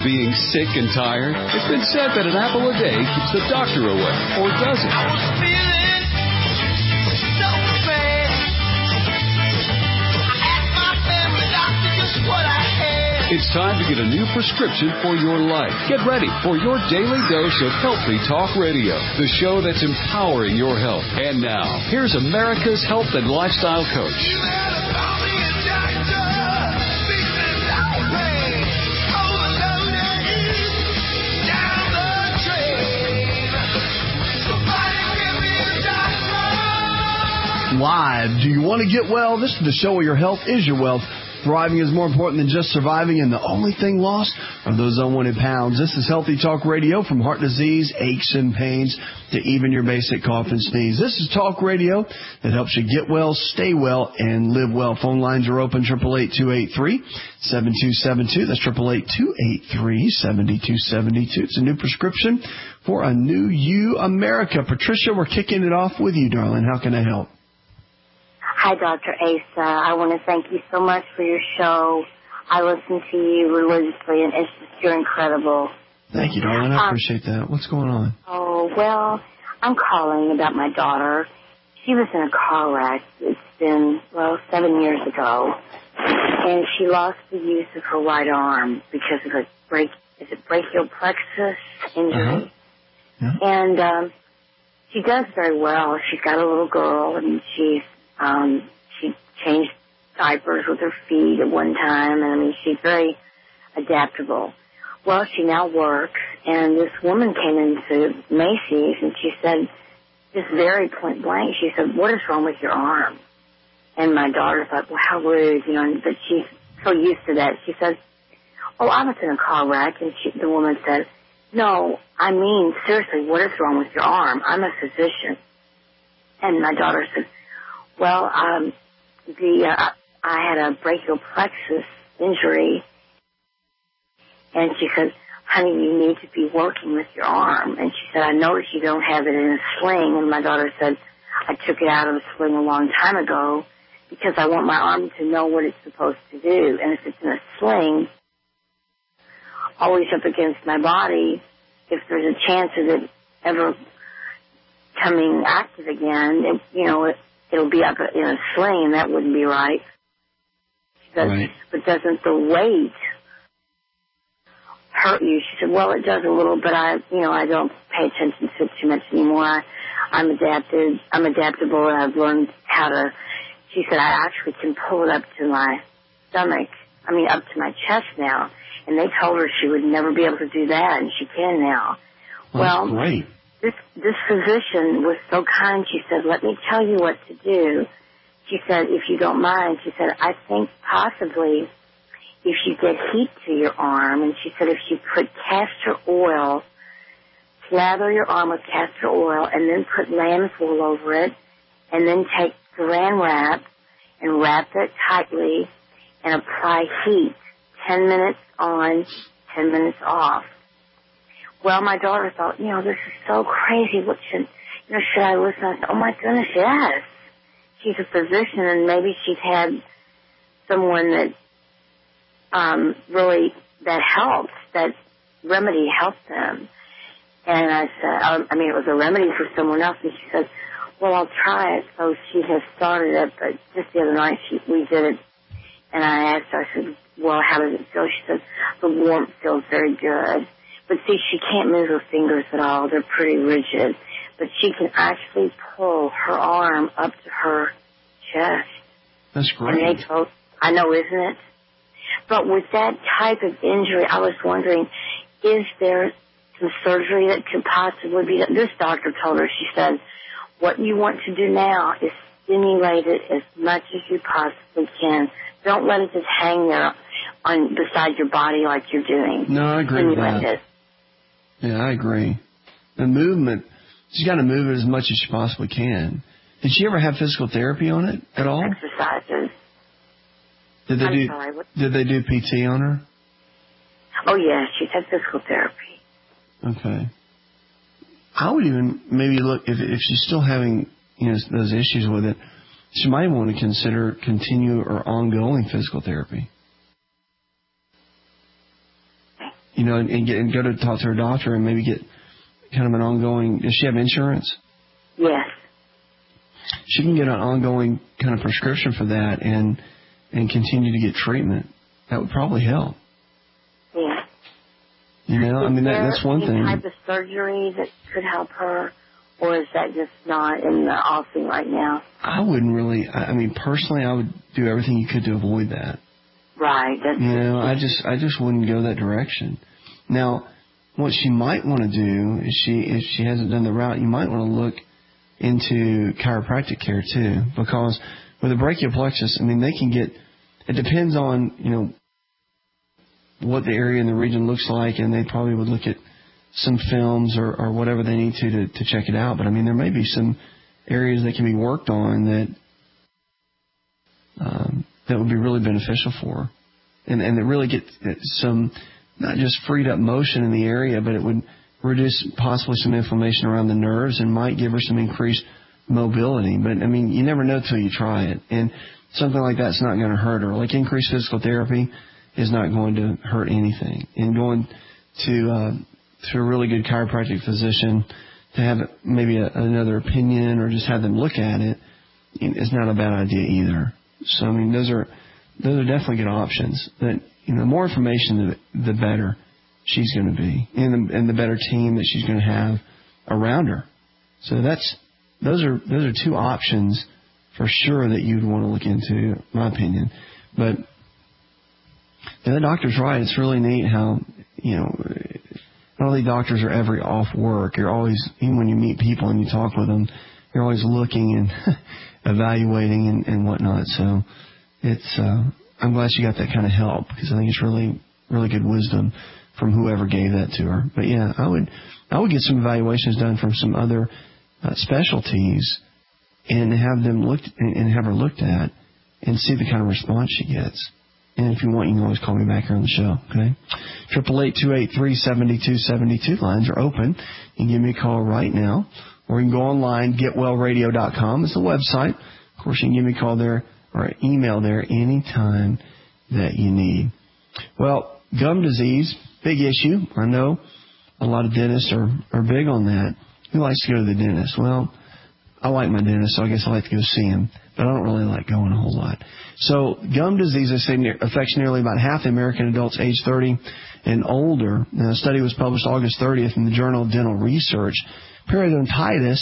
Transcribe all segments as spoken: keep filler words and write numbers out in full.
Being sick and tired? It's been said that an apple a day keeps the doctor away, or does it? I was feeling so bad. I asked my family doctor just what I had. It's time to get a new prescription for your life. Get ready for your daily dose of Healthy Talk Radio, the show that's empowering your health. And now, here's America's health and lifestyle coach. Live. Do you want to get well? This is the show where your health is your wealth. Thriving is more important than just surviving, and the only thing lost are those unwanted pounds. This is Healthy Talk Radio, from heart disease, aches and pains, to even your basic cough and sneeze. This is Talk Radio that helps you get well, stay well, and live well. Phone lines are open, eight eight eight, two eight three, seven two seven two. That's eight eight eight, two eight three, seven two seven two. It's a new prescription for a new you, America. Patricia, we're kicking it off with you, darling. How can I help? Hi, Doctor Asa. I want to thank you so much for your show. I listen to you religiously, and it's just, you're incredible. Thank you, darling. I appreciate um, that. What's going on? Oh, well, I'm calling about my daughter. She was in a car wreck. It's been, well, seven years ago. And she lost the use of her right arm because of a break, is it brachial plexus injury? Uh-huh. Yeah. And um, she does very well. She's got a little girl, and she's Um, she changed diapers with her feet at one time, and I mean, she's very adaptable. Well, she now works, and this woman came into Macy's, and she said, just very point blank, she said, "What is wrong with your arm?" And my daughter thought, well, how rude, you know, but she's so used to that. She said, "Oh, I was in a car wreck," and she, the woman said, "No, I mean, seriously, what is wrong with your arm? I'm a physician." And my daughter said, Well, um, the uh, I had a brachial plexus injury, and she said, "Honey, you need to be working with your arm." And she said, "I noticed you don't have it in a sling." And my daughter said, "I took it out of a sling a long time ago because I want my arm to know what it's supposed to do. And if it's in a sling, always up against my body, if there's a chance of it ever coming active again, it, you know, it, it'll be up in a sling, and that wouldn't be right. But, right. But doesn't the weight hurt you?" She said, "Well, it does a little, but I, you know, I don't pay attention to it too much anymore. I, I'm adapted. I'm adaptable, and I've learned how to." She said, "I actually can pull it up to my stomach. I mean, up to my chest now." And they told her she would never be able to do that, and she can now. Well, well that's great. This this physician was so kind. She said, "Let me tell you what to do." She said, "If you don't mind," she said, "I think possibly if you get heat to your arm," and she said, "if you put castor oil, slather your arm with castor oil, and then put lamb's wool over it, and then take saran wrap and wrap it tightly and apply heat, ten minutes on, ten minutes off." Well, my daughter thought, you know, this is so crazy. What should, you know, should I listen? I said, oh, my goodness, yes. She's a physician, and maybe she's had someone that um, really, that helps, that remedy helped them. And I said, um, I mean, it was a remedy for someone else. And she said, well, I'll try it. So she has started it, but just the other night she, we did it. And I asked her, I said, well, how does it feel? She said, the warmth feels very good. But see, she can't move her fingers at all. They're pretty rigid. But she can actually pull her arm up to her chest. That's great. And they told, I know, isn't it? But with that type of injury, I was wondering, is there some surgery that could possibly be done? This doctor told her, she said, what you want to do now is stimulate it as much as you possibly can. Don't let it just hang there on beside your body like you're doing. No, I agree with that. It. Yeah, I agree. The movement, she's got to move it as much as she possibly can. Did she ever have physical therapy on it at all? Exercises. Did they I'm do? Sorry, what? Did they do P T on her? Oh yeah, she's had physical therapy. Okay. I would even maybe look if if she's still having you know those issues with it. She might want to consider continue or ongoing physical therapy. you know, and, and, get, and go to talk to her doctor and maybe get kind of an ongoing. Does she have insurance? Yes. She can get an ongoing kind of prescription for that and and continue to get treatment. That would probably help. Yeah. You know, is I mean, that, there that's one any thing. type of surgery that could help her, or is that just not in the offing right now? I wouldn't really. I, I mean, personally, I would do everything you could to avoid that. Right. That's you know, I just I just wouldn't go that direction. Now, what she might want to do is she if she hasn't done the route, you might want to look into chiropractic care too, because with a brachial plexus, I mean, they can get. It depends on you know what the area in the region looks like, and they probably would look at some films or, or whatever they need to, to to check it out. But I mean, there may be some areas that can be worked on that um, that would be really beneficial for her, and and that really get some not just freed up motion in the area, but it would reduce possibly some inflammation around the nerves and might give her some increased mobility. But I mean, you never know till you try it, and something like that's not going to hurt her. Like increased physical therapy is not going to hurt anything, and going to uh, to a really good chiropractic physician to have maybe a, another opinion or just have them look at it is not a bad idea either. So I mean, those are those are definitely good options. But you know, the more information, the, the better she's going to be, and the, and the better team that she's going to have around her. So that's those are those are two options for sure that you'd want to look into, in my opinion. But the doctor's right. It's really neat how you know not all the doctors are ever off work. You're always, even when you meet people and you talk with them, you're always looking and evaluating and, and whatnot. So it's uh, I'm glad she got that kind of help, because I think it's really really good wisdom from whoever gave that to her. But yeah, I would I would get some evaluations done from some other uh, specialties and have them looked and have her looked at and see the kind of response she gets. And if you want, you can always call me back here on the show. Okay, triple eight two eight three seventy two seventy two lines are open. You can give me a call right now, or you can go online. get well radio dot com is the website. Of course, you can give me a call there or email there anytime that you need. Well, gum disease, big issue. I know a lot of dentists are, are big on that. Who likes to go to the dentist? Well, I like my dentist, so I guess I like to go see him, but I don't really like going a whole lot. So gum disease, I say, affects nearly about half the American adults age thirty and older. Now, a study was published August thirtieth in the Journal of Dental Research. Periodontitis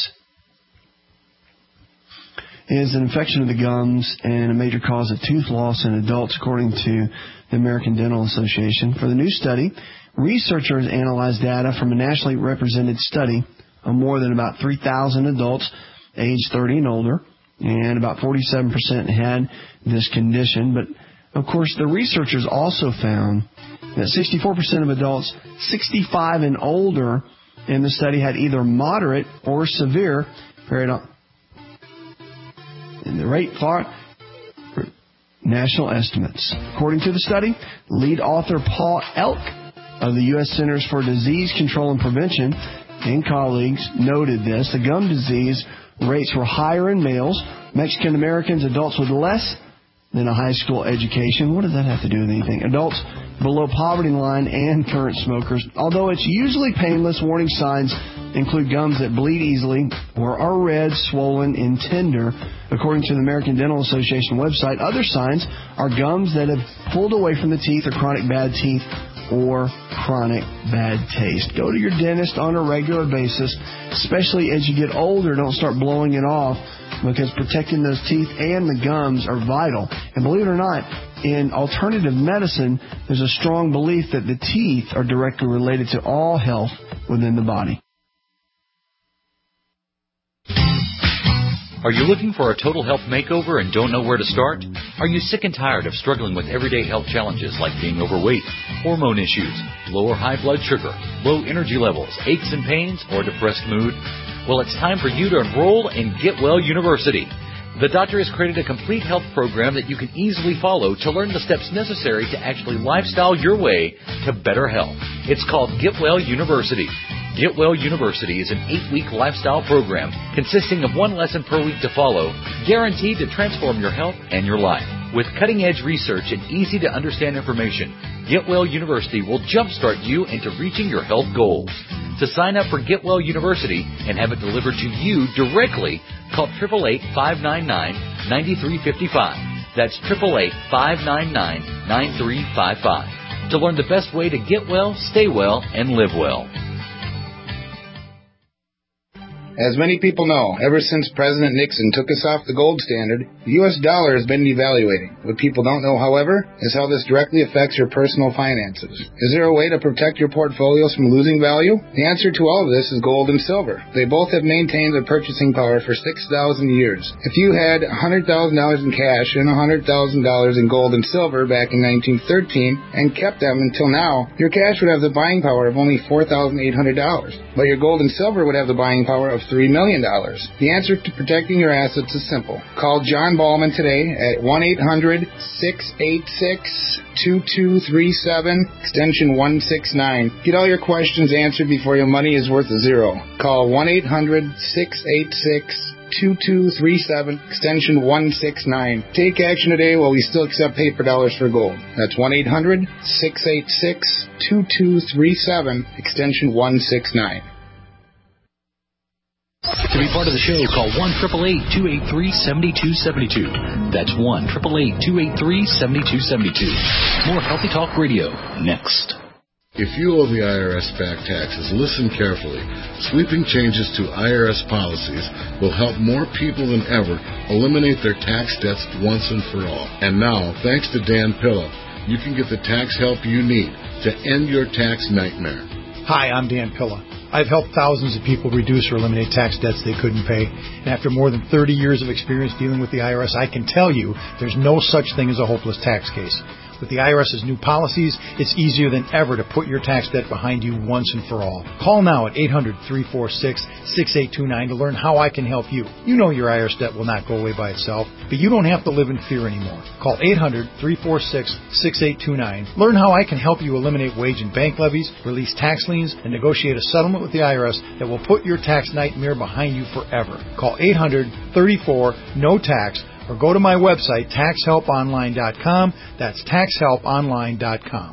is an infection of the gums and a major cause of tooth loss in adults, according to the American Dental Association. For the new study, researchers analyzed data from a nationally represented study of more than about three thousand adults age thirty and older, and about forty-seven percent had this condition. But, of course, the researchers also found that sixty-four percent of adults sixty-five and older in the study had either moderate or severe periodontitis. And the rate far national estimates. According to the study, lead author Paul Elk of the U S Centers for Disease Control and Prevention and colleagues noted this. The gum disease rates were higher in males, Mexican Americans, adults with less than a high school education. What does that have to do with anything? Adults below poverty line and current smokers. Although it's usually painless, warning signs include gums that bleed easily or are red, swollen, and tender. According to the American Dental Association website, other signs are gums that have pulled away from the teeth or chronic bad teeth or chronic bad taste. Go to your dentist on a regular basis, especially as you get older. Don't start blowing it off, because protecting those teeth and the gums are vital. And believe it or not, in alternative medicine, there's a strong belief that the teeth are directly related to all health within the body. Are you looking for a total health makeover and don't know where to start? Are you sick and tired of struggling with everyday health challenges like being overweight, hormone issues, low or high blood sugar, low energy levels, aches and pains, or depressed mood? Well, it's time for you to enroll in Get Well University. The doctor has created a complete health program that you can easily follow to learn the steps necessary to actually lifestyle your way to better health. It's called Get Well University. Get Well University is an eight-week lifestyle program consisting of one lesson per week to follow, guaranteed to transform your health and your life. With cutting-edge research and easy-to-understand information, Get Well University will jumpstart you into reaching your health goals. To sign up for Get Well University and have it delivered to you directly, call eight eight eight, five nine nine, nine three five five. That's eight eight eight, five nine nine, nine three five five. To learn the best way to get well, stay well, and live well. As many people know, ever since President Nixon took us off the gold standard, the U S dollar has been devaluating. What people don't know, however, is how this directly affects your personal finances. Is there a way to protect your portfolios from losing value? The answer to all of this is gold and silver. They both have maintained their purchasing power for six thousand years. If you had one hundred thousand dollars in cash and one hundred thousand dollars in gold and silver back in nineteen thirteen and kept them until now, your cash would have the buying power of only four thousand eight hundred dollars, but your gold and silver would have the buying power of three million dollars. The answer to protecting your assets is simple. Call John Ballman today at one eight hundred, six eight six, two two three seven, extension one six nine. Get all your questions answered before your money is worth a zero. Call one eight hundred, six eight six, two two three seven, extension one six nine. Take action today while we still accept paper dollars for gold. That's one eight hundred, six eight six, two two three seven, extension one six nine. To be part of the show, call one eight eight eight, two eight three, seven two seven two. That's one eight eight eight, two eight three, seven two seven two. More Healthy Talk Radio next. If you owe the I R S back taxes, listen carefully. Sweeping changes to I R S policies will help more people than ever eliminate their tax debts once and for all. And now, thanks to Dan Pilla, you can get the tax help you need to end your tax nightmare. Hi, I'm Dan Pilla. I've helped thousands of people reduce or eliminate tax debts they couldn't pay. And after more than thirty years of experience dealing with the I R S, I can tell you there's no such thing as a hopeless tax case. With the I R S's new policies, it's easier than ever to put your tax debt behind you once and for all. Call now at eight hundred, three four six, six eight two nine to learn how I can help you. You know your I R S debt will not go away by itself, but you don't have to live in fear anymore. Call eight hundred, three four six, six eight two nine. Learn how I can help you eliminate wage and bank levies, release tax liens, and negotiate a settlement with the I R S that will put your tax nightmare behind you forever. Call eight hundred, thirty-four, N O T A X or go to my website, tax help online dot com. That's tax help online dot com.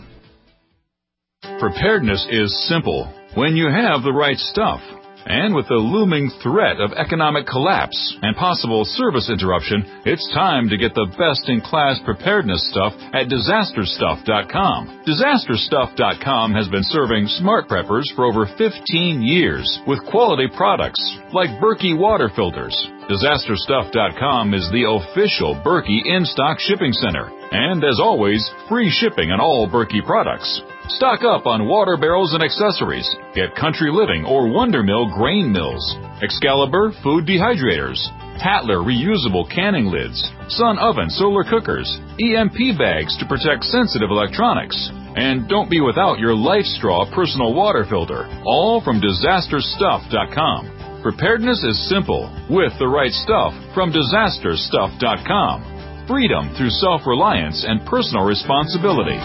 Preparedness is simple when you have the right stuff. And with the looming threat of economic collapse and possible service interruption, it's time to get the best-in-class preparedness stuff at disaster stuff dot com. disaster stuff dot com has been serving smart preppers for over fifteen years with quality products like Berkey water filters. disaster stuff dot com is the official Berkey in-stock shipping center. And as always, free shipping on all Berkey products. Stock up on water barrels and accessories. Get Country Living or Wonder Mill grain mills, Excalibur food dehydrators, Tatler reusable canning lids, Sun oven solar cookers, E M P bags to protect sensitive electronics. And don't be without your Life Straw personal water filter, all from disaster stuff dot com. Preparedness is simple with the right stuff from disaster stuff dot com. Freedom through self-reliance and personal responsibility.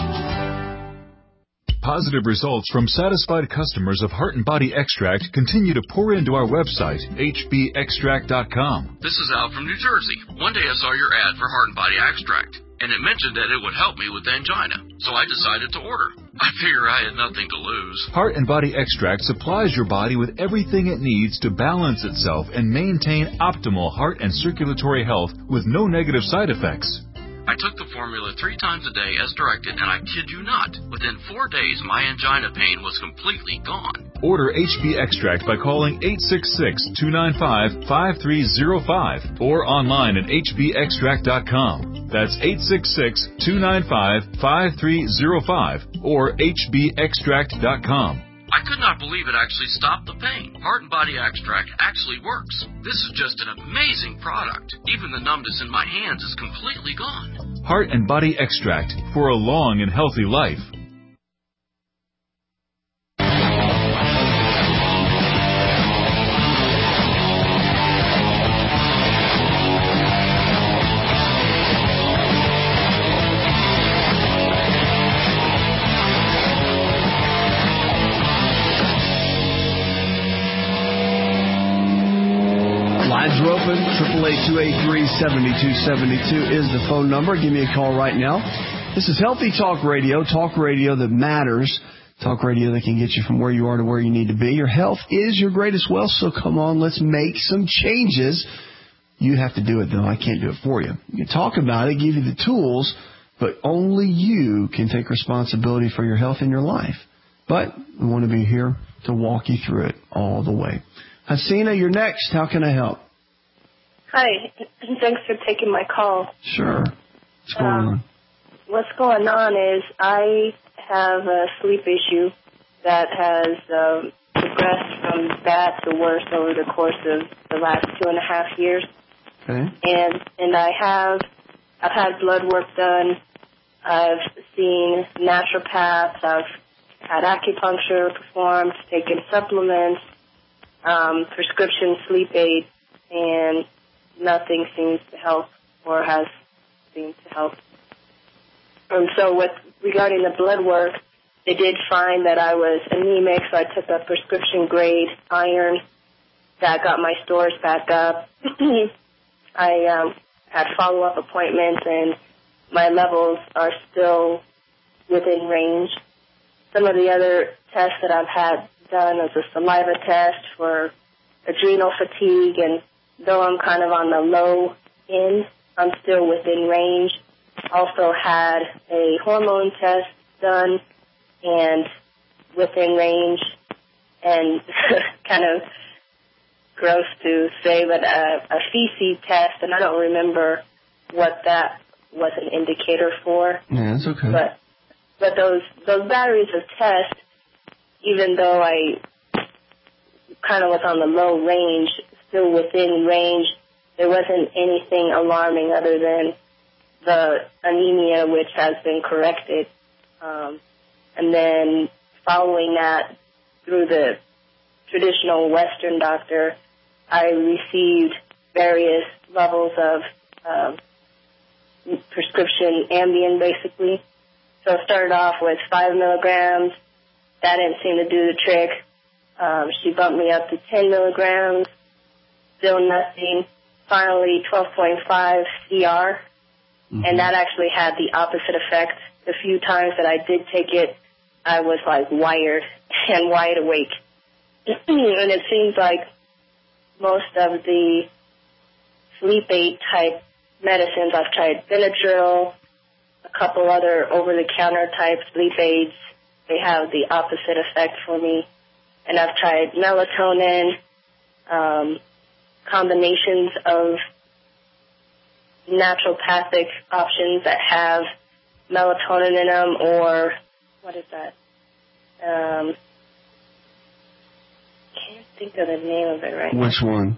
Positive results from satisfied customers of Heart and Body Extract continue to pour into our website, H B extract dot com. This is Al from New Jersey. One day I saw your ad for Heart and Body Extract, and it mentioned that it would help me with angina, so I decided to order. I figure I had nothing to lose. Heart and Body Extract supplies your body with everything it needs to balance itself and maintain optimal heart and circulatory health with no negative side effects. I took the formula three times a day as directed, and I kid you not, within four days my angina pain was completely gone. Order H B Extract by calling eight six six, two nine five, five three zero five or online at H B extract dot com. That's eight six six, two nine five, five three zero five or H B extract dot com. I could not believe it actually stopped the pain. Heart and Body Extract actually works. This is just an amazing product. Even the numbness in my hands is completely gone. Heart and Body Extract for a long and healthy life. are open. triple eight, two eight three, seven two seven two is the phone number. Give me a call right now. This is Healthy Talk Radio, talk radio that matters, talk radio that can get you from where you are to where you need to be. Your health is your greatest wealth, so come on, let's make some changes. You have to do it, though. I can't do it for you. You can talk about it, give you the tools, but only you can take responsibility for your health in your life. But we want to be here to walk you through it all the way. Hasina, you're next. How can I help? Hi. Thanks for taking my call. Sure. What's going um, on? What's going on is I have a sleep issue that has um, progressed from bad to worse over the course of the last two and a half years. Okay. And and I have I've had blood work done. I've seen naturopaths. I've had acupuncture performed, taken supplements, um, prescription sleep aid, and nothing seems to help or has seemed to help. And so with regarding the blood work, they did find that I was anemic, so I took a prescription grade iron that got my stores back up. I um, had follow-up appointments, and my levels are still within range. Some of the other tests that I've had done is a saliva test for adrenal fatigue, and though I'm kind of on the low end, I'm still within range. Also had a hormone test done and within range, and kind of gross to say, but a, a feces test, and I don't remember what that was an indicator for. Yeah, that's okay. But but those those batteries of tests, even though I kind of was on the low range, still within range, there wasn't anything alarming other than the anemia, which has been corrected. Um, and then following that, through the traditional Western doctor, I received various levels of um, prescription Ambien, basically. So I started off with five milligrams. That didn't seem to do the trick. Um, she bumped me up to ten milligrams. Still nothing. Finally, twelve point five C R. Mm-hmm. And that actually had the opposite effect. The few times that I did take it, I was like wired and wide awake. And it seems like most of the sleep aid type medicines, I've tried Benadryl, a couple other over-the-counter type sleep aids, they have the opposite effect for me. And I've tried melatonin, um, combinations of naturopathic options that have melatonin in them, or what is that? Um, can't think of the name of it right now. Which one?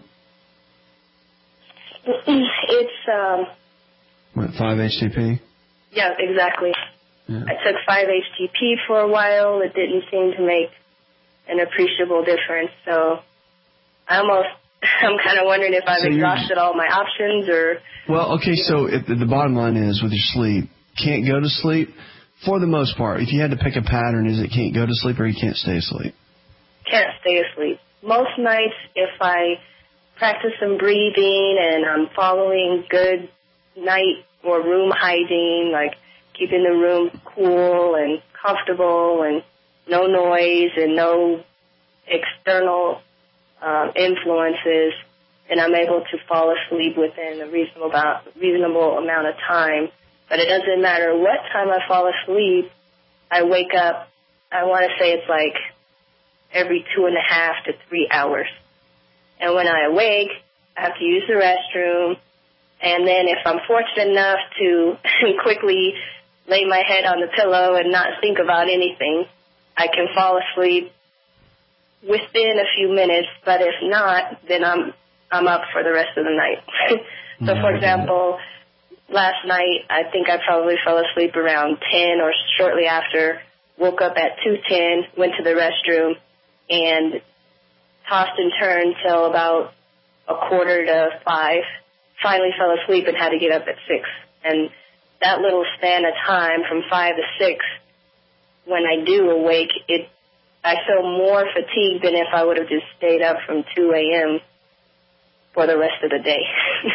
It's um. What, five H T P? Yeah, exactly. Yeah. I took five H T P for a while. It didn't seem to make an appreciable difference. So I almost, I'm kind of wondering if I've so exhausted all my options or. Well, okay. So if the, the bottom line is with your sleep, can't go to sleep for the most part. If you had to pick a pattern, is it can't go to sleep or you can't stay asleep? Can't stay asleep. Most nights, if I practice some breathing and I'm following good night or room hygiene, like keeping the room cool and comfortable and no noise and no external um, influences, and I'm able to fall asleep within a reasonable amount, reasonable amount of time. But it doesn't matter what time I fall asleep, I wake up, I want to say it's like every two and a half to three hours. And when I awake, I have to use the restroom. And then if I'm fortunate enough to quickly lay my head on the pillow and not think about anything, I can fall asleep within a few minutes. But if not, then I'm I'm up for the rest of the night. So, for example, last night, I think I probably fell asleep around ten or shortly after, woke up at two ten, went to the restroom, and tossed and turned till about a quarter to five. Finally fell asleep and had to get up at six. And that little span of time from five to six, when I do awake, it I feel more fatigued than if I would have just stayed up from two a.m. for the rest of the day.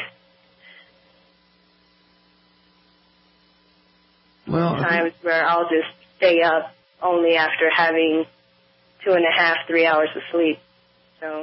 Well, times where I'll just stay up only after having two and a half, three hours of sleep. So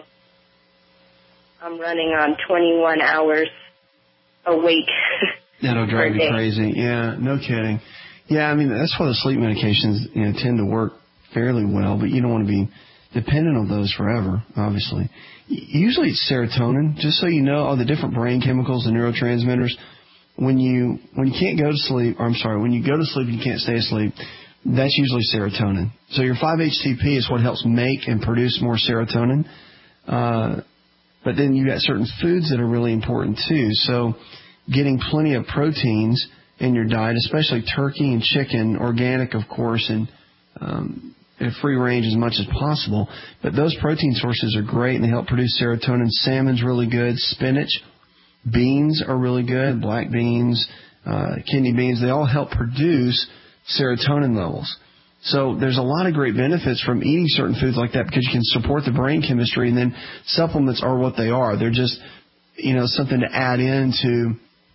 I'm running on twenty-one hours awake. That'll drive you crazy. Yeah, no kidding. Yeah, I mean, that's why the sleep medications, you know, tend to work fairly well, but you don't want to be dependent on those forever, obviously. Usually it's serotonin, just so you know, all the different brain chemicals and neurotransmitters. When you when you can't go to sleep, or I'm sorry, when you go to sleep and you can't stay asleep, that's usually serotonin. So your five H T P is what helps make and produce more serotonin. Uh, but then you've got certain foods that are really important too. So getting plenty of proteins in your diet, especially turkey and chicken, organic, of course, and um, at free range as much as possible. But those protein sources are great, and they help produce serotonin. Salmon's really good. Spinach, beans are really good. Black beans, uh, kidney beans, they all help produce serotonin levels. So there's a lot of great benefits from eating certain foods like that because you can support the brain chemistry, and then supplements are what they are. They're just, you know, something to add into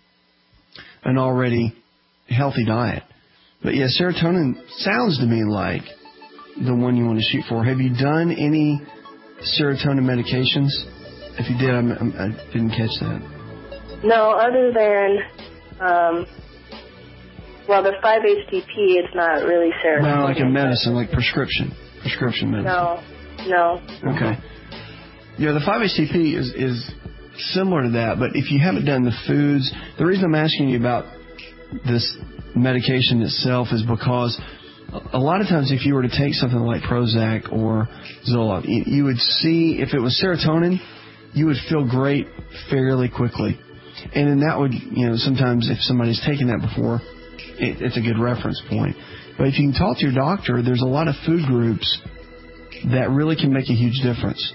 an already healthy diet. But yeah, serotonin sounds to me like the one you want to shoot for. Have you done any serotonin medications? If you did, I'm, I'm, I didn't catch that. No, other than, um, well, the five H T P, it's not really serotonin. No, like a medicine, like prescription, prescription medicine. No, no. Okay. Yeah, the five H T P is, is similar to that, but if you haven't done the foods, the reason I'm asking you about this medication itself is because a lot of times if you were to take something like Prozac or Zoloft, you would see, if it was serotonin, you would feel great fairly quickly. And then that would, you know, sometimes if somebody's taken that before, it, it's a good reference point. But if you can talk to your doctor, there's a lot of food groups that really can make a huge difference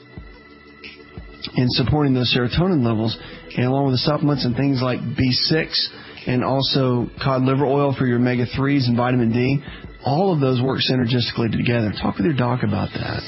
in supporting those serotonin levels, and along with the supplements and things like B six and also cod liver oil for your omega threes and vitamin D, all of those work synergistically together. Talk with your doc about that.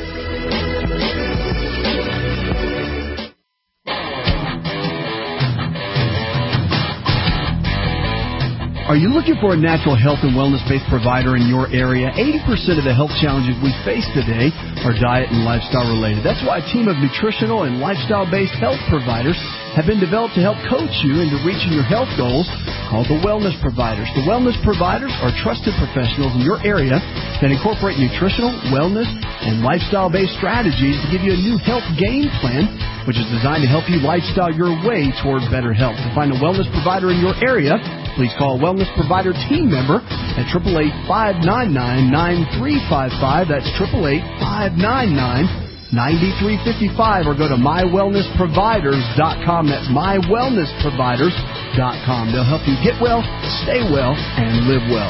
Are you looking for a natural health and wellness-based provider in your area? eighty percent of the health challenges we face today are diet and lifestyle related. That's why a team of nutritional and lifestyle-based health providers have been developed to help coach you into reaching your health goals, called the Wellness Providers. The Wellness Providers are trusted professionals in your area that incorporate nutritional, wellness, and lifestyle-based strategies to give you a new health game plan, which is designed to help you lifestyle your way toward better health. To find a wellness provider in your area, please call a Wellness Provider team member at eight eight eight, five nine nine, nine three five five. That's eight eight eight, five nine nine, nine three five five. Or go to my wellness providers dot com. That's my wellness providers dot com. They'll help you get well, stay well, and live well.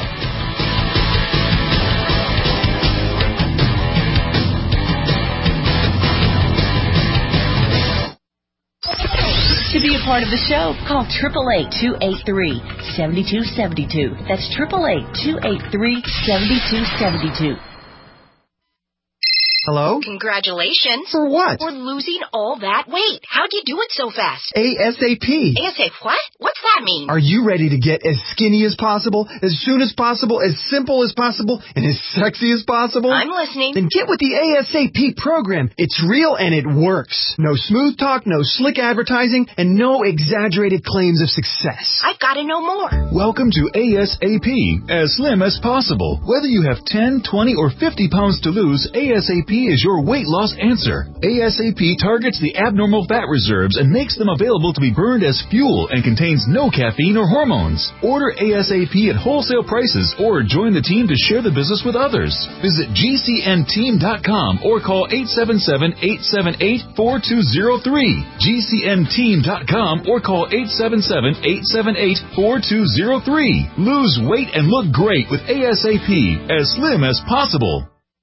To be a part of the show, call eight eight eight, two eight three, seven two seven two. That's eight eight eight, two eight three, seven two seven two. Hello? Congratulations. For what? For losing all that weight. How'd you do it so fast? ASAP. ASAP what? What's that mean? Are you ready to get as skinny as possible, as soon as possible, as simple as possible, and as sexy as possible? I'm listening. Then get with the ASAP program. It's real and it works. No smooth talk, no slick advertising, and no exaggerated claims of success. I've got to know more. Welcome to ASAP, as slim as possible. Whether you have ten, twenty, or fifty pounds to lose, ASAP is your weight loss answer. ASAP targets the abnormal fat reserves and makes them available to be burned as fuel and contains no caffeine or hormones. Order ASAP at wholesale prices or join the team to share the business with others. Visit G C N team dot com or call eight seven seven, eight seven eight, four two zero three. G C N team dot com or call eight seven seven, eight seven eight, four two zero three. Lose weight and look great with ASAP, as slim as possible.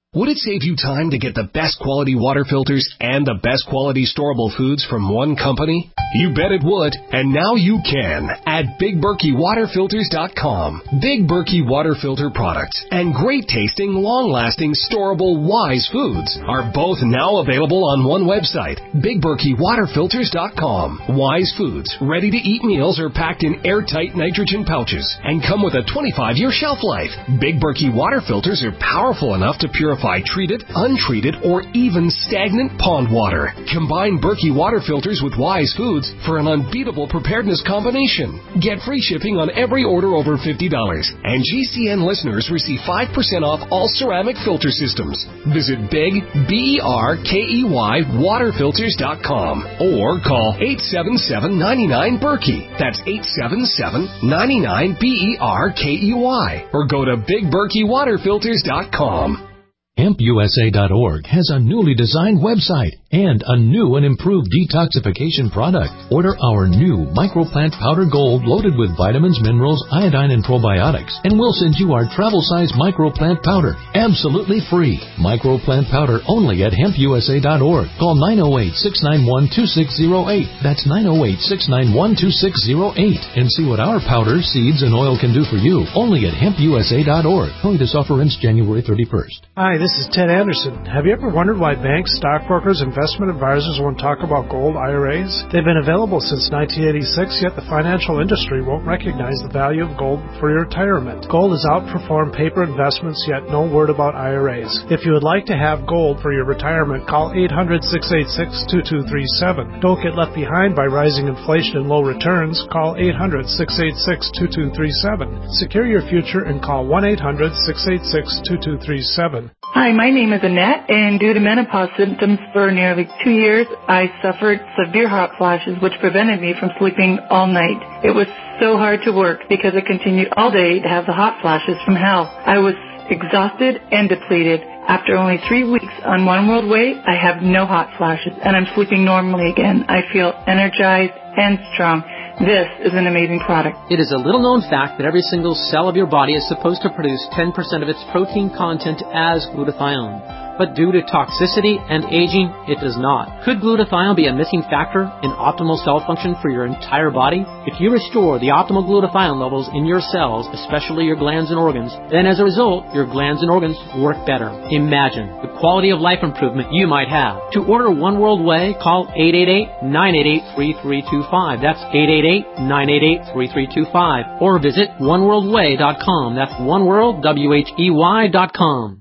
Would it save you time to get the best quality water filters and the best quality storable foods from one company? You bet it would, and now you can at Big Berkey Water Filters dot com. Big Berkey Water Filter products and great tasting, long-lasting, storable Wise foods are both now available on one website, Big Berkey Water Filters dot com. Wise foods, ready-to-eat meals are packed in airtight nitrogen pouches and come with a twenty-five year shelf life. Big Berkey Water Filters are powerful enough to purify treated, untreated, or even stagnant pond water. Combine Berkey Water Filters with Wise foods for an unbeatable preparedness combination. Get free shipping on every order over fifty dollars. And G C N listeners receive five percent off all ceramic filter systems. Visit Big, B E R K E Y, Water Filters dot com or call eight seven seven, nine nine, Berkey. That's eight seven seven, nine nine, B E R K E Y. Or go to Big Berkey Water Filters dot com. Hemp U S A dot org has a newly designed website and a new and improved detoxification product. Order our new Microplant Powder Gold loaded with vitamins, minerals, iodine, and probiotics, and we'll send you our travel-size Microplant Powder absolutely free. Microplant Powder only at Hemp U S A dot org. Call nine oh eight, six nine one, two six oh eight. That's nine oh eight, six nine one, two six oh eight. And see what our powder, seeds, and oil can do for you only at Hemp U S A dot org. Only this offer ends January thirty-first. Hi, this is Ted Anderson. Have you ever wondered why banks, stockbrokers, investment advisors won't talk about gold I R As? They've been available since nineteen eighty-six, yet the financial industry won't recognize the value of gold for your retirement. Gold has outperformed paper investments, yet no word about I R As. If you would like to have gold for your retirement, call eight hundred, six eight six, two two three seven. Don't get left behind by rising inflation and low returns. Call eight hundred, six eight six, two two three seven. Secure your future and call one eight hundred, six eight six, two two three seven. Hi, my name is Annette, and due to menopause symptoms for nearly two years, I suffered severe hot flashes, which prevented me from sleeping all night. It was so hard to work because I continued all day to have the hot flashes from hell. I was exhausted and depleted. After only three weeks on One World Way, I have no hot flashes, and I'm sleeping normally again. I feel energized and strong. This is an amazing product. It is a little-known fact that every single cell of your body is supposed to produce ten percent of its protein content as glutathione. But due to toxicity and aging, it does not. Could glutathione be a missing factor in optimal cell function for your entire body? If you restore the optimal glutathione levels in your cells, especially your glands and organs, then as a result, your glands and organs work better. Imagine the quality of life improvement you might have. To order One World Way, call eight eight eight, nine eight eight, three three two five. That's eight eight eight, nine eight eight, three three two five. Or visit one world way dot com. That's oneworld, W H E Y dot com.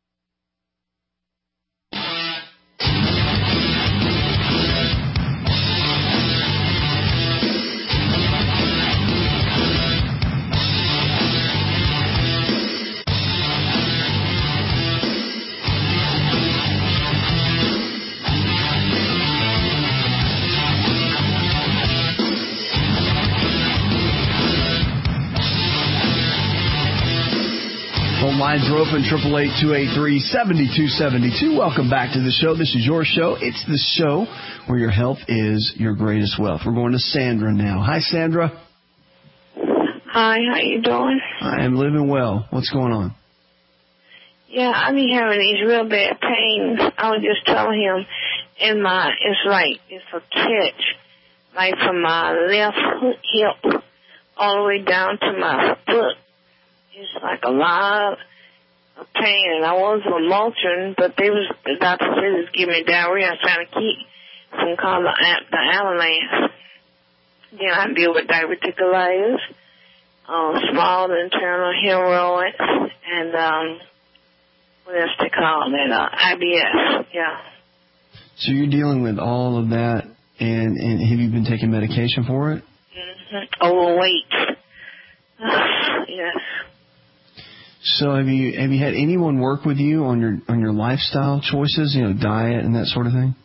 Lines are open, eight eight eight, two eight three, seven two seven two. Welcome back to the show. This is your show. It's the show where your health is your greatest wealth. We're going to Sandra now. Hi, Sandra. Hi, how you doing? I am living well. What's going on? Yeah, I be having these real bad pains. I was just telling him, in my, it's like, it's a catch, like from my left hip all the way down to my foot. It's like a lot of pain, and I was on Motrin, but they was, the doctor said just give me diarrhea. I was trying to keep from calling the, the Avalanche. Then I deal with diverticulitis, um, small internal hemorrhoids, and um, what else they call it? Uh, I B S. Yeah. So you're dealing with all of that, and, and have you been taking medication for it? Mm-hmm. Overweight. Yes. So have you have you had anyone work with you on your on your lifestyle choices, you know, diet and that sort of thing?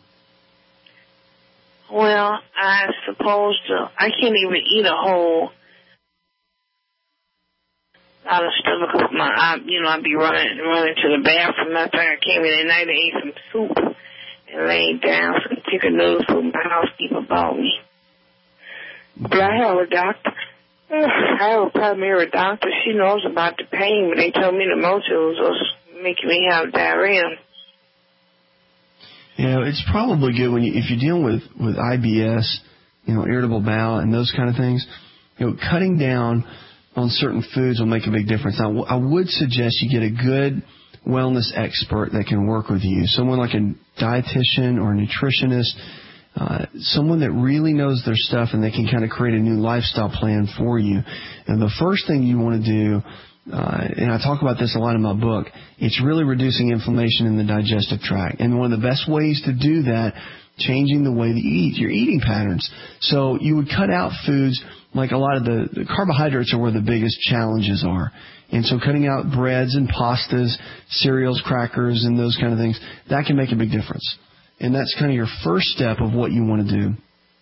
Well, I suppose to, I can't even eat a whole lot of stuff because my, I, you know, I'd be running running to the bathroom. After I came in at night, I ate some soup and laid down some chicken noodles for my housekeeper bought me. But I have a doctor. I have a primary doctor. She knows about the pain, but they told me the most it was just making me have diarrhea. You know, it's probably good when you, if you're dealing with, with I B S, you know, irritable bowel and those kind of things, you know, cutting down on certain foods will make a big difference. Now, I would suggest you get a good wellness expert that can work with you, someone like a dietitian or a nutritionist, uh, someone that really knows their stuff and they can kind of create a new lifestyle plan for you. And the first thing you want to do, uh, and I talk about this a lot in my book, it's really reducing inflammation in the digestive tract. And one of the best ways to do that, changing the way that you eat, your eating patterns. So you would cut out foods like a lot of the, the carbohydrates are where the biggest challenges are. And so cutting out breads and pastas, cereals, crackers, and those kind of things, that can make a big difference. And that's kind of your first step of what you want to do.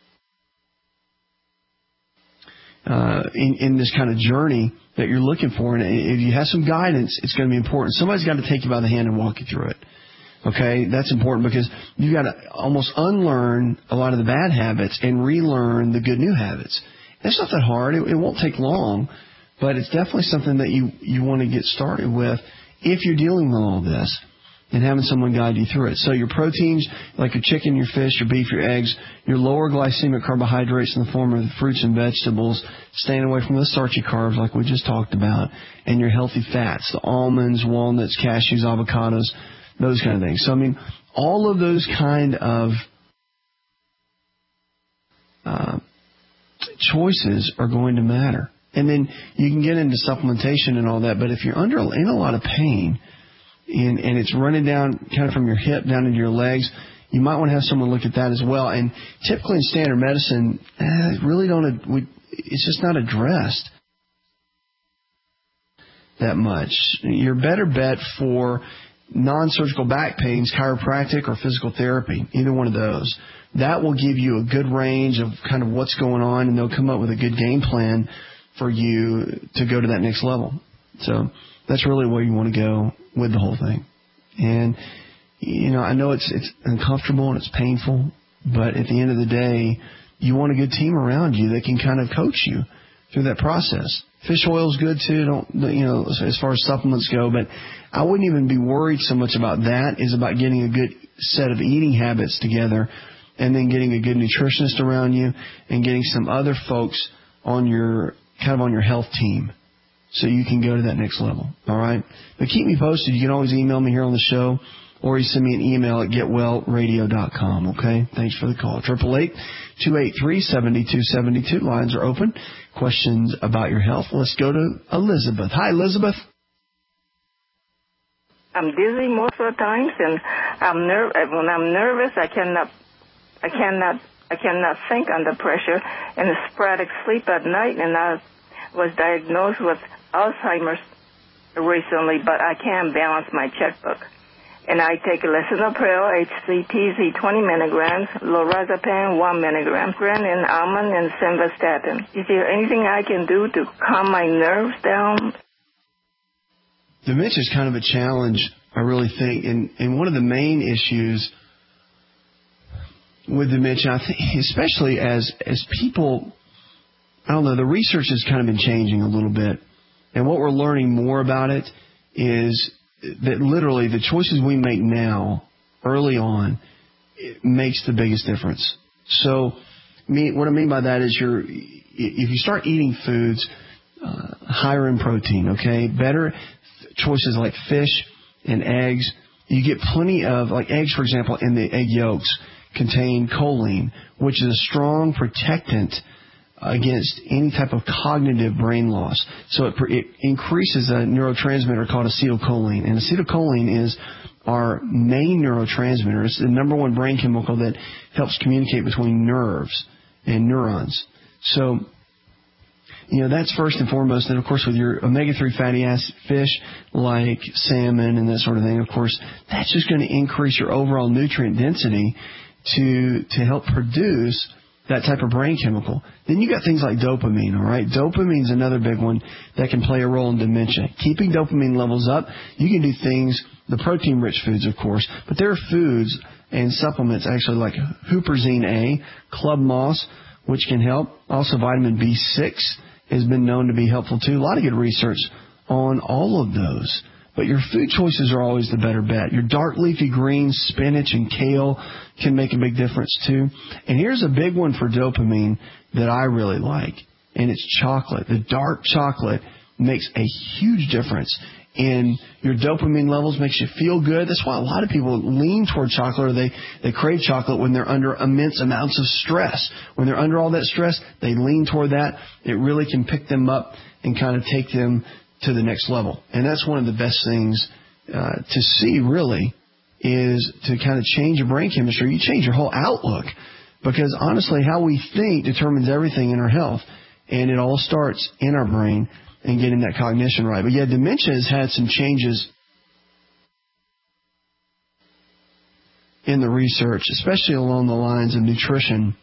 Uh, in, in this kind of journey that you're looking for. And if you have some guidance, it's going to be important. Somebody's got to take you by the hand and walk you through it. Okay, that's important because you've got to almost unlearn a lot of the bad habits and relearn the good new habits. It's not that hard. It, it won't take long, but it's definitely something that you, you want to get started with if you're dealing with all this and having someone guide you through it. So your proteins, like your chicken, your fish, your beef, your eggs, your lower glycemic carbohydrates in the form of the fruits and vegetables, staying away from the starchy carbs like we just talked about, and your healthy fats, the almonds, walnuts, cashews, avocados, those kind of things. So, I mean, all of those kind of uh, choices are going to matter. And then you can get into supplementation and all that, but if you're under in a lot of pain and, and it's running down kind of from your hip down into your legs, you might want to have someone look at that as well. And typically in standard medicine, eh, really don't, we, it's just not addressed that much. Your better bet for non-surgical back pains, chiropractic or physical therapy, either one of those. That will give you a good range of kind of what's going on, and they'll come up with a good game plan for you to go to that next level. So that's really where you want to go with the whole thing. And, you know, I know it's it's uncomfortable and it's painful, but at the end of the day, you want a good team around you that can kind of coach you through that process. Fish oil is good too, don't, you know, as far as supplements go, but I wouldn't even be worried so much about that. It's about getting a good set of eating habits together and then getting a good nutritionist around you and getting some other folks on your, kind of on your health team so you can go to that next level. All right. But keep me posted. You can always email me here on the show or you send me an email at get well radio dot com. Okay. Thanks for the call. Triple eight, two eight three, seven two seven two. Lines are open. Questions about your health. Let's go to Elizabeth. Hi, Elizabeth. I'm dizzy most of the times, and I'm ner- when I'm nervous, I cannot, I cannot, I cannot think under pressure, and sporadic sleep at night. And I was diagnosed with Alzheimer's recently, but I can't balance my checkbook. And I take lisinopril, H C T Z twenty milligrams, lorazepam one milligram, and almond and simvastatin. Is there anything I can do to calm my nerves down? Dementia is kind of a challenge, I really think, and, and one of the main issues with dementia, I think, especially as as people, I don't know, the research has kind of been changing a little bit, and what we're learning more about it is that literally the choices we make now, early on, it makes the biggest difference. So, me, what I mean by that is, you're, if you start eating foods uh, higher in protein, okay, better choices like fish and eggs, you get plenty of, like eggs, for example, in the egg yolks contain choline, which is a strong protectant against any type of cognitive brain loss. So it, it increases a neurotransmitter called acetylcholine. And acetylcholine is our main neurotransmitter. It's the number one brain chemical that helps communicate between nerves and neurons. So, you know, that's first and foremost. And, of course, with your omega three fatty acid fish like salmon and that sort of thing, of course, that's just going to increase your overall nutrient density to to help produce that type of brain chemical. Then you got things like dopamine, all right? Dopamine is another big one that can play a role in dementia. Keeping dopamine levels up, you can do things, the protein-rich foods, of course, but there are foods and supplements actually like Huperzine A, Club Moss, which can help. Also, vitamin B six has been known to be helpful too. A lot of good research on all of those. But your food choices are always the better bet. Your dark leafy greens, spinach and kale can make a big difference too. And here's a big one for dopamine that I really like, and it's chocolate. The dark chocolate makes a huge difference in your dopamine levels, makes you feel good. That's why a lot of people lean toward chocolate, or they, they crave chocolate when they're under immense amounts of stress. When they're under all that stress, they lean toward that. It really can pick them up and kind of take them to the next level. And that's one of the best things uh, to see, really, is to kind of change your brain chemistry. You change your whole outlook, because honestly, how we think determines everything in our health, and it all starts in our brain and getting that cognition right. But yeah, dementia has had some changes in the research, especially along the lines of nutrition,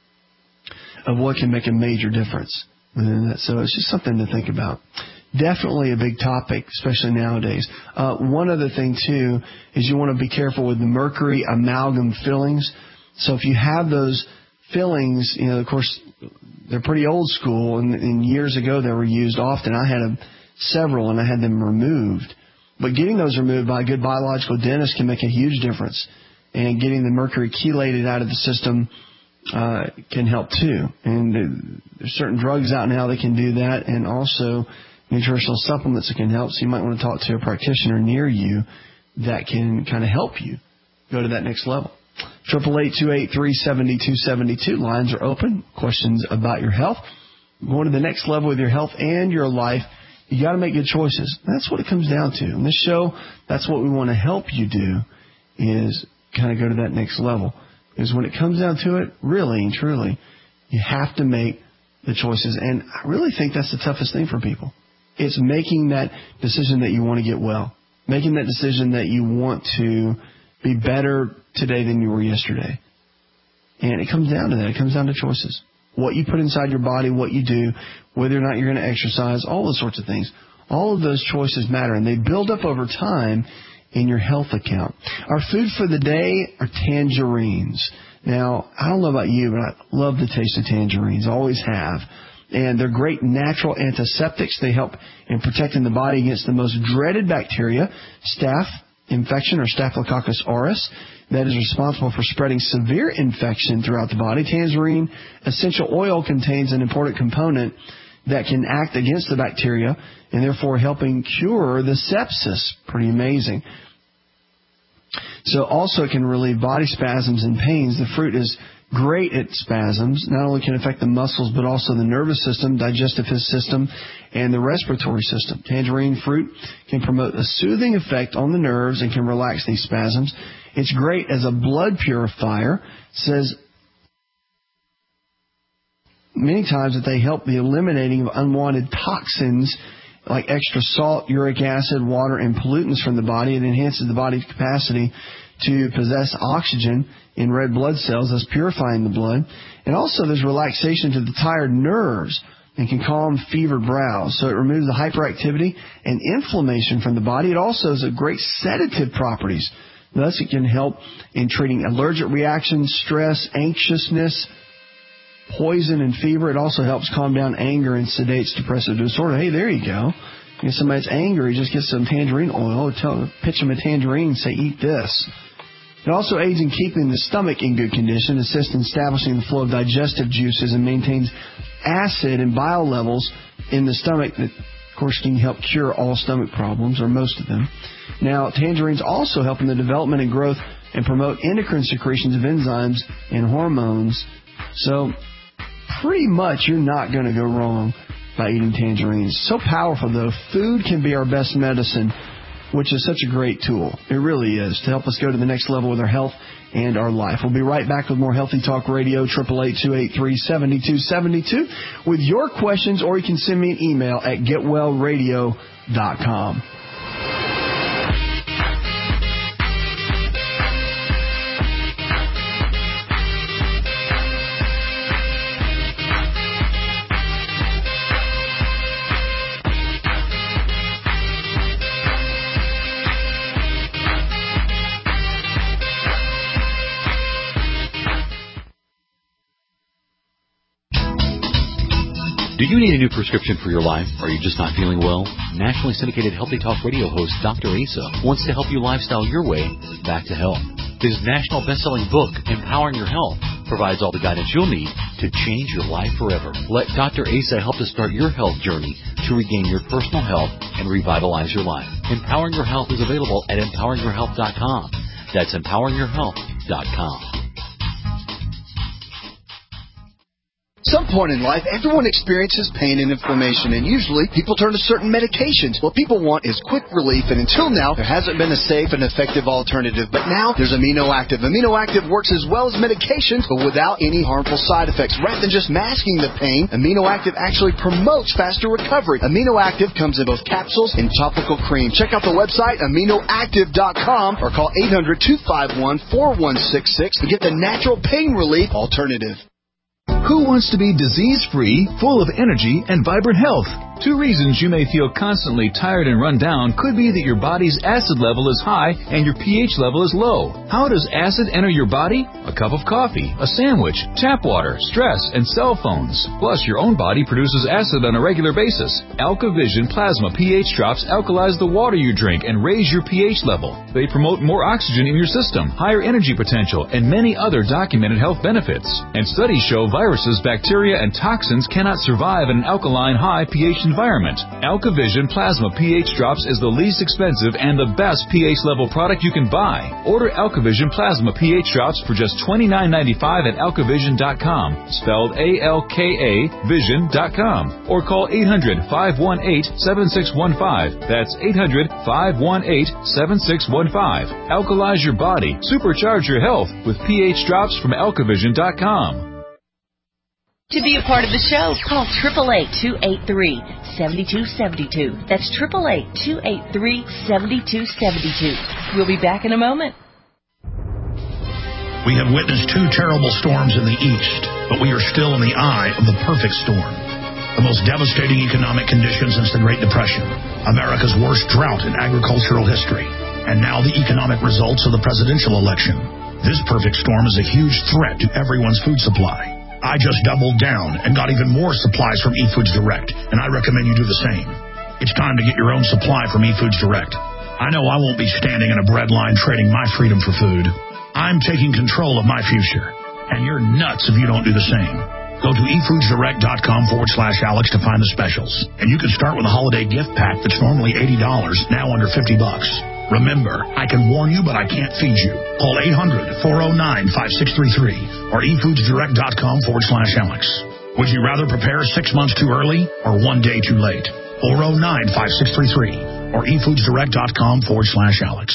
of what can make a major difference within that. So it's just something to think about. Definitely a big topic, especially nowadays. Uh, one other thing, too, is you want to be careful with the mercury amalgam fillings. So if you have those fillings, you know, of course, they're pretty old school, and, and years ago they were used often. I had a, several, and I had them removed. But getting those removed by a good biological dentist can make a huge difference. And getting the mercury chelated out of the system uh, can help, too. And there's certain drugs out now that can do that, and also nutritional supplements that can help. So you might want to talk to a practitioner near you that can kind of help you go to that next level. Triple eight two eight three seventy two seventy two. Lines are open. Questions about your health. Going to the next level with your health and your life, you got to make good choices. That's what it comes down to. In this show, that's what we want to help you do, is kind of go to that next level. Because when it comes down to it, really and truly, you have to make the choices. And I really think that's the toughest thing for people. It's making that decision that you want to get well. Making that decision that you want to be better today than you were yesterday. And it comes down to that. It comes down to choices. What you put inside your body, what you do, whether or not you're going to exercise, all those sorts of things. All of those choices matter, and they build up over time in your health account. Our food for the day are tangerines. Now, I don't know about you, but I love the taste of tangerines. Always have. And they're great natural antiseptics. They help in protecting the body against the most dreaded bacteria, staph infection, or Staphylococcus aureus, that is responsible for spreading severe infection throughout the body. Tangerine essential oil contains an important component that can act against the bacteria and therefore helping cure the sepsis. Pretty amazing. So also it can relieve body spasms and pains. The fruit is great at spasms. Not only can it affect the muscles, but also the nervous system, digestive system, and the respiratory system. Tangerine fruit can promote a soothing effect on the nerves and can relax these spasms. It's great as a blood purifier. It says many times that they help the eliminating of unwanted toxins like extra salt, uric acid, water, and pollutants from the body. It enhances the body's capacity to possess oxygen in red blood cells, thus purifying the blood. And also there's relaxation to the tired nerves and can calm fevered brows. So it removes the hyperactivity and inflammation from the body. It also has a great sedative properties. Thus it can help in treating allergic reactions, stress, anxiousness, poison, and fever. It also helps calm down anger and sedates depressive disorder. Hey, there you go. If somebody's angry, just get some tangerine oil, or tell, pitch them a tangerine and say, eat this. It also aids in keeping the stomach in good condition, assists in establishing the flow of digestive juices, and maintains acid and bile levels in the stomach that, of course, can help cure all stomach problems, or most of them. Now, tangerines also help in the development and growth and promote endocrine secretions of enzymes and hormones. So, pretty much you're not going to go wrong by eating tangerines. So powerful, though. Food can be our best medicine, which is such a great tool. It really is, to help us go to the next level with our health and our life. We'll be right back with more Healthy Talk Radio, eight eight eight, two eight three, seven two seven two, with your questions, or you can send me an email at get well radio dot com. Do you need a new prescription for your life? Are you just not feeling well? Nationally syndicated Healthy Talk radio host Doctor Asa wants to help you lifestyle your way back to health. His national best-selling book, Empowering Your Health, provides all the guidance you'll need to change your life forever. Let Doctor Asa help to start your health journey to regain your personal health and revitalize your life. Empowering Your Health is available at empowering your health dot com. That's empowering your health dot com. Some point in life, everyone experiences pain and inflammation, and usually people turn to certain medications. What people want is quick relief, and until now, there hasn't been a safe and effective alternative. But now, there's Amino Active. Amino Active works as well as medications, but without any harmful side effects. Rather than just masking the pain, Amino Active actually promotes faster recovery. Amino Active comes in both capsules and topical cream. Check out the website, amino active dot com, or call eight hundred, two five one, four one six six to get the natural pain relief alternative. Who wants to be disease-free, full of energy, and vibrant health? Two reasons you may feel constantly tired and run down could be that your body's acid level is high and your pH level is low. How does acid enter your body? A cup of coffee, a sandwich, tap water, stress, and cell phones. Plus, your own body produces acid on a regular basis. AlkaVision Plasma pH drops alkalize the water you drink and raise your pH level. They promote more oxygen in your system, higher energy potential, and many other documented health benefits. And studies show viruses, bacteria, and toxins cannot survive in an alkaline high pH environment. AlkaVision Plasma pH Drops is the least expensive and the best pH level product you can buy. Order AlkaVision Plasma pH Drops for just twenty-nine ninety-five at alkavision dot com, spelled A L K A vision dot com, or call eight hundred, five one eight, seven six one five. That's eight hundred, five one eight, seven six one five. Alkalize your body. Supercharge your health with pH Drops from alkavision dot com. To be a part of the show, call eight eight eight, two eight three, seven two seven two. That's eight eight eight, two eight three, seven two seven two. We'll be back in a moment. We have witnessed two terrible storms in the east, but we are still in the eye of the perfect storm. The most devastating economic conditions since the Great Depression, America's worst drought in agricultural history, and now the economic results of the presidential election. This perfect storm is a huge threat to everyone's food supply. I just doubled down and got even more supplies from eFoods Direct, and I recommend you do the same. It's time to get your own supply from eFoods Direct. I know I won't be standing in a bread line trading my freedom for food. I'm taking control of my future, and you're nuts if you don't do the same. Go to efoodsdirect.com forward slash Alex to find the specials, and you can start with a holiday gift pack that's normally eighty dollars, now under fifty bucks. Remember, I can warn you, but I can't feed you. Call eight hundred, four oh nine, five six three three or efoodsdirect.com forward slash Alex. Would you rather prepare six months too early or one day too late? four oh nine, five six three three or efoodsdirect.com forward slash Alex.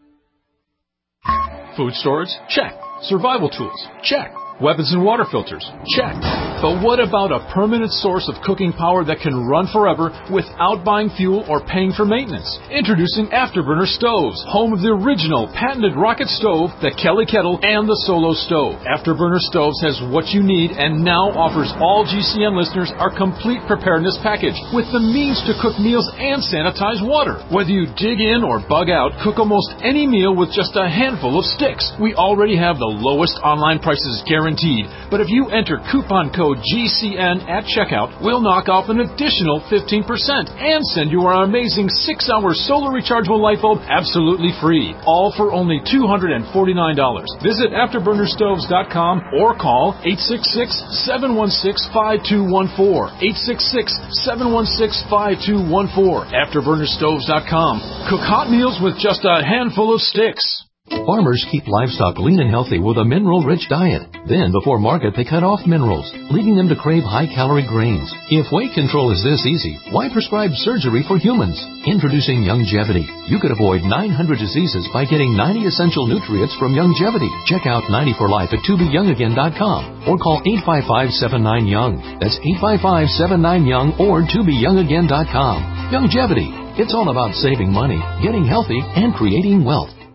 Food storage? Check. Survival tools? Check. Weapons and water filters? Check. But what about a permanent source of cooking power that can run forever without buying fuel or paying for maintenance? Introducing Afterburner Stoves, home of the original patented rocket stove, the Kelly Kettle, and the Solo Stove. Afterburner Stoves has what you need and now offers all G C N listeners our complete preparedness package with the means to cook meals and sanitize water. Whether you dig in or bug out, cook almost any meal with just a handful of sticks. We already have the lowest online prices guaranteed. But if you enter coupon code G C N at checkout, we'll knock off an additional fifteen percent and send you our amazing six hour solar rechargeable light bulb absolutely free. All for only two hundred forty-nine dollars. Visit afterburner stoves dot com or call eight six six, seven one six, five two one four. eight six six, seven one six, five two one four. afterburner stoves dot com. Cook hot meals with just a handful of sticks. Farmers keep livestock lean and healthy with a mineral-rich diet. Then, before market, they cut off minerals, leading them to crave high-calorie grains. If weight control is this easy, why prescribe surgery for humans? Introducing Youngevity. You could avoid nine hundred diseases by getting ninety essential nutrients from Youngevity. Check out ninety for life at to be young again dot com or call eight five five, seven nine, young. That's eight five five, seven nine, young or to be young again dot com. Youngevity. It's all about saving money, getting healthy, and creating wealth.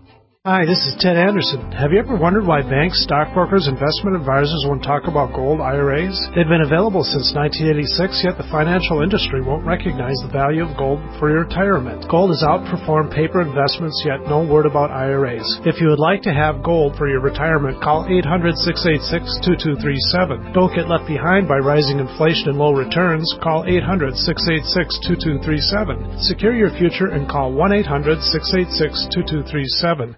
Hi, this is Ted Anderson. Have you ever wondered why banks, stockbrokers, investment advisors won't talk about gold I R As? They've been available since nineteen eighty-six, yet the financial industry won't recognize the value of gold for your retirement. Gold has outperformed paper investments, yet no word about I R As. If you would like to have gold for your retirement, call eight hundred, six eight six, two two three seven. Don't get left behind by rising inflation and low returns. Call eight hundred, six eight six, two two three seven. Secure your future and call one eight hundred, six eight six, two two three seven.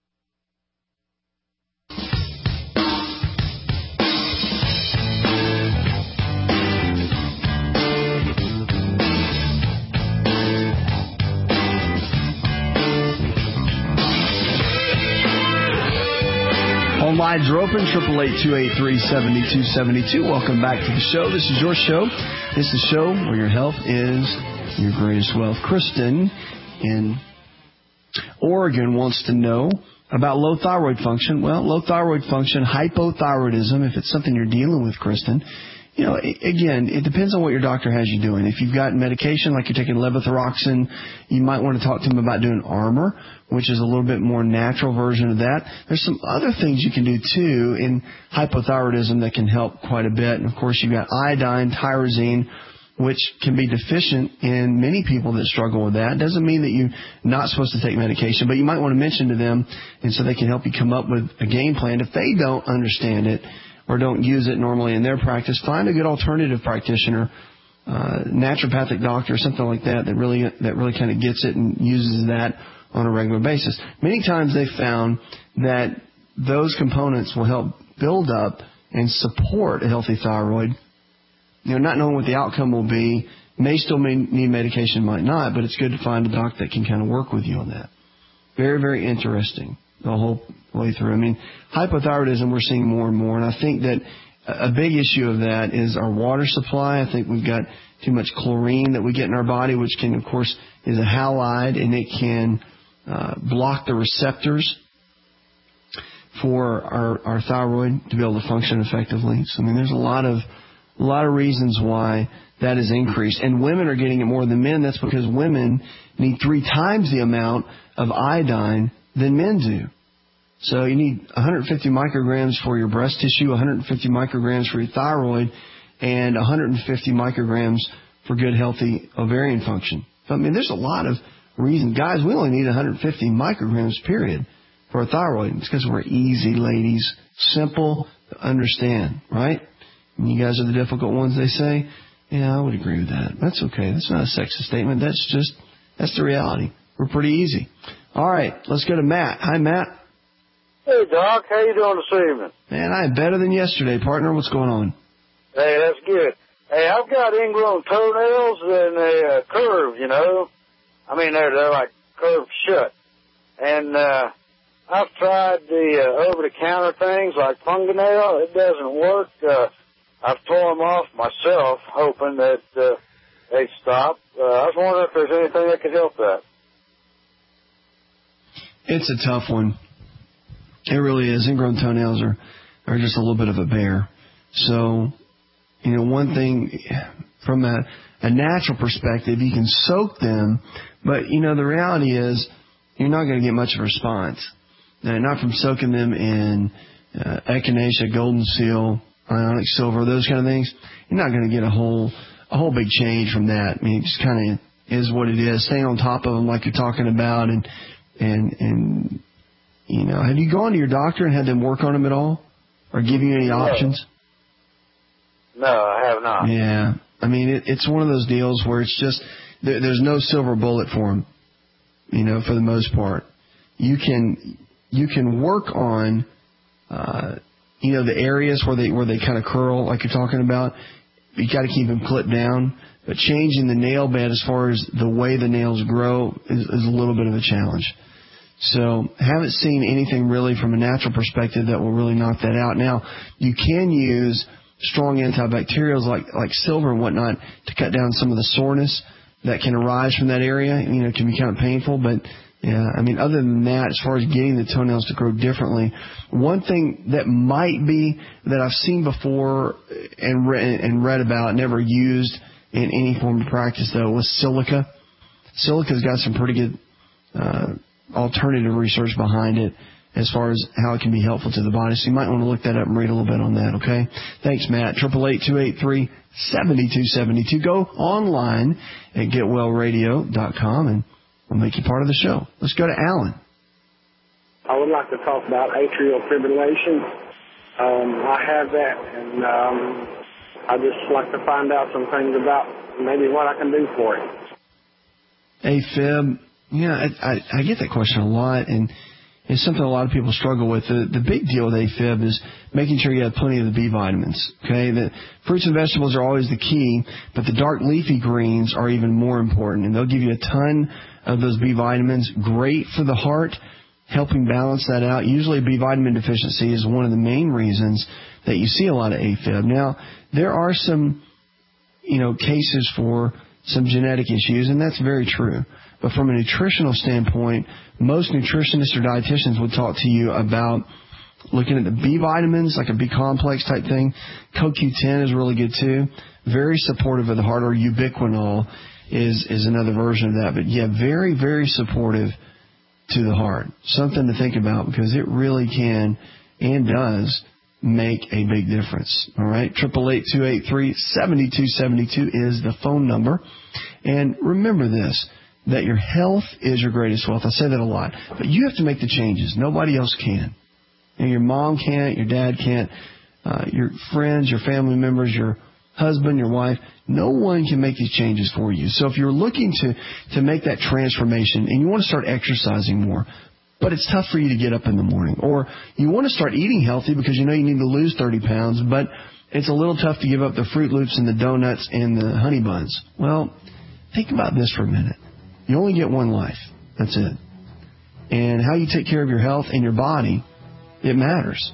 Phone lines are open, eight eight eight, two eight three, seven two seven two. Welcome back to the show. This is your show. This is the show where your health is your greatest wealth. Kristen in Oregon wants to know about low thyroid function. Well, low thyroid function, hypothyroidism, if it's something you're dealing with, Kristen, you know, again, it depends on what your doctor has you doing. If you've got medication, like you're taking levothyroxine, you might want to talk to them about doing Armour, which is a little bit more natural version of that. There's some other things you can do, too, in hypothyroidism that can help quite a bit. And, of course, you've got iodine, tyrosine, which can be deficient in many people that struggle with that. Doesn't mean that you're not supposed to take medication, but you might want to mention to them, and so they can help you come up with a game plan. If they don't understand it or don't use it normally in their practice, find a good alternative practitioner, uh, naturopathic doctor, something like that, that really that really kind of gets it and uses that on a regular basis. Many times they've found that those components will help build up and support a healthy thyroid. You know, not knowing what the outcome will be, may still may need medication, might not, but it's good to find a doc that can kind of work with you on that. Very, very interesting the whole way through. I mean, hypothyroidism we're seeing more and more, and I think that a big issue of that is our water supply. I think we've got too much chlorine that we get in our body, which can, of course, is a halide, and it can uh, block the receptors for our, our thyroid to be able to function effectively. So, I mean, there's a lot of a lot of reasons why that is increased. And women are getting it more than men. That's because women need three times the amount of iodine than men do. So you need one hundred fifty micrograms for your breast tissue, one hundred fifty micrograms for your thyroid, and one hundred fifty micrograms for good, healthy ovarian function. So, I mean, there's a lot of reasons. Guys, we only need one hundred fifty micrograms, period, for a thyroid. It's because we're easy, ladies. Simple to understand, right? And you guys are the difficult ones, they say. Yeah, I would agree with that. That's okay. That's not a sexist statement. That's just, that's the reality. We're pretty easy. All right, let's go to Matt. Hi, Matt. Hey, Doc. How you doing this evening? Man, I am better than yesterday, partner. What's going on? Hey, that's good. Hey, I've got ingrown toenails and they uh, curve, you know. I mean, they're, they're like curved shut. And uh, I've tried the uh, over-the-counter things like Fungonail. It doesn't work. Uh, I've torn them off myself, hoping that uh, they'd stop. Uh, I was wondering if there's anything that could help that. It's a tough one. It really is. Ingrown toenails are, are just a little bit of a bear. So, you know, one thing from a, a natural perspective, you can soak them, but, you know, the reality is you're not going to get much of a response. Now, not from soaking them in uh, echinacea, golden seal, ionic silver, those kind of things. You're not going to get a whole a whole big change from that. I mean, it just kind of is what it is. Staying on top of them like you're talking about, and and and you know, have you gone to your doctor and had them work on them at all, or give you any options? No, I have not. Yeah, I mean, it, it's one of those deals where it's just there, there's no silver bullet for them. You know, for the most part, you can you can work on. Uh, You know, the areas where they where they kind of curl, like you're talking about, you got to keep them clipped down. But changing the nail bed as far as the way the nails grow is, is a little bit of a challenge. So haven't seen anything really from a natural perspective that will really knock that out. Now, you can use strong antibacterials like, like silver and whatnot to cut down some of the soreness that can arise from that area. You know, it can be kind of painful, but yeah, I mean, other than that, as far as getting the toenails to grow differently, one thing that might be that I've seen before and read, and read about, never used in any form of practice, though, was silica. Silica's got some pretty good uh, alternative research behind it as far as how it can be helpful to the body. So you might want to look that up and read a little bit on that, okay? Thanks, Matt. eight eight eight, two eight three, seven two seven two. Go online at get well radio dot com and we'll make you part of the show. Let's go to Alan. I would like to talk about atrial fibrillation. Um, I have that, and um, I'd just like to find out some things about maybe what I can do for it. AFib, yeah, I, I, I get that question a lot, and it's something a lot of people struggle with. The, the big deal with AFib is making sure you have plenty of the B vitamins, okay? The fruits and vegetables are always the key, but the dark leafy greens are even more important, and they'll give you a ton of those B vitamins, great for the heart, helping balance that out. Usually B vitamin deficiency is one of the main reasons that you see a lot of AFib. Now, there are some, you know, cases for some genetic issues, and that's very true. But from a nutritional standpoint, most nutritionists or dietitians would talk to you about looking at the B vitamins, like a B complex type thing. Co Q ten is really good too. Very supportive of the heart, or ubiquinol is, is another version of that. But yeah, very, very supportive to the heart. Something to think about, because it really can and does make a big difference. All right, eight eight eight, two eight three, seven two seven two is the phone number. And remember this, that your health is your greatest wealth. I say that a lot. But you have to make the changes. Nobody else can. And your mom can't, your dad can't, uh, your friends, your family members, your husband, your wife, no one can make these changes for you. So if you're looking to, to make that transformation and you want to start exercising more, but it's tough for you to get up in the morning, or you want to start eating healthy because you know you need to lose thirty pounds, but it's a little tough to give up the Fruit Loops and the donuts and the honey buns. Well, think about this for a minute. You only get one life. That's it. And how you take care of your health and your body, it matters.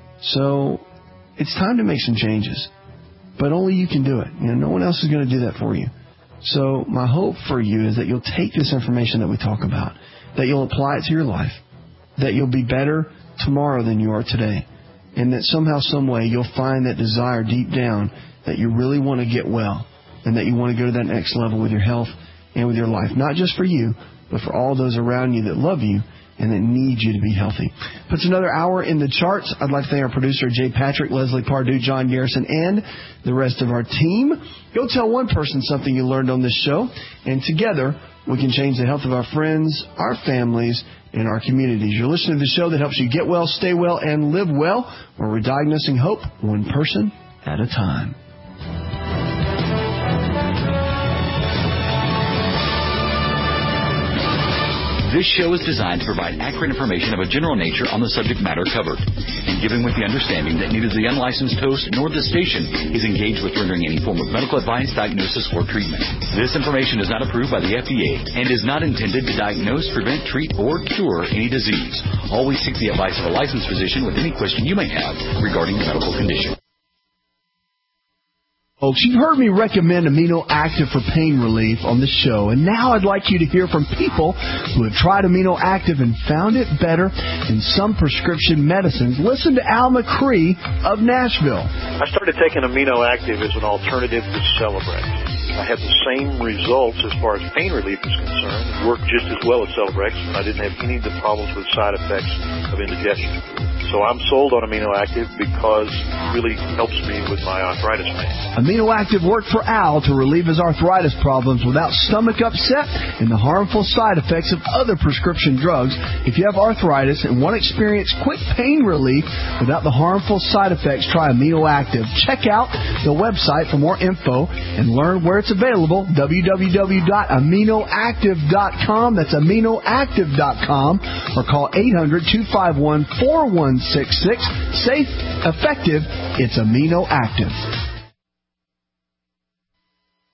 So it's time to make some changes. But only you can do it. You know, no one else is going to do that for you. So my hope for you is that you'll take this information that we talk about, that you'll apply it to your life, that you'll be better tomorrow than you are today, and that somehow, some way, you'll find that desire deep down that you really want to get well, and that you want to go to that next level with your health and with your life, not just for you, but for all those around you that love you and that need you to be healthy. Puts another hour in the charts. I'd like to thank our producer, Jay Patrick, Leslie Pardue, John Garrison, and the rest of our team. Go tell one person something you learned on this show, and together we can change the health of our friends, our families, and our communities. You're listening to the show that helps you get well, stay well, and live well, where we're diagnosing hope one person at a time. This show is designed to provide accurate information of a general nature on the subject matter covered, and given with the understanding that neither the unlicensed host nor the station is engaged with rendering any form of medical advice, diagnosis, or treatment. This information is not approved by the F D A and is not intended to diagnose, prevent, treat, or cure any disease. Always seek the advice of a licensed physician with any question you may have regarding a medical condition. Folks, you've heard me recommend Amino Active for pain relief on this show, and now I'd like you to hear from people who have tried Amino Active and found it better than some prescription medicines. Listen to Al McCree of Nashville. I started taking Amino Active as an alternative to Celebrex. I had the same results as far as pain relief is concerned. It worked just as well as Celebrex, and I didn't have any of the problems with side effects of indigestion. So I'm sold on Amino Active because it really helps me with my arthritis pain. Amino Active worked for Al to relieve his arthritis problems without stomach upset and the harmful side effects of other prescription drugs. If you have arthritis and want to experience quick pain relief without the harmful side effects, try Amino Active. Check out the website for more info and learn where it's available, w w w dot amino active dot com. That's amino active dot com, or call eight hundred, two five one, four one six six. Safe, effective, it's Amino Active.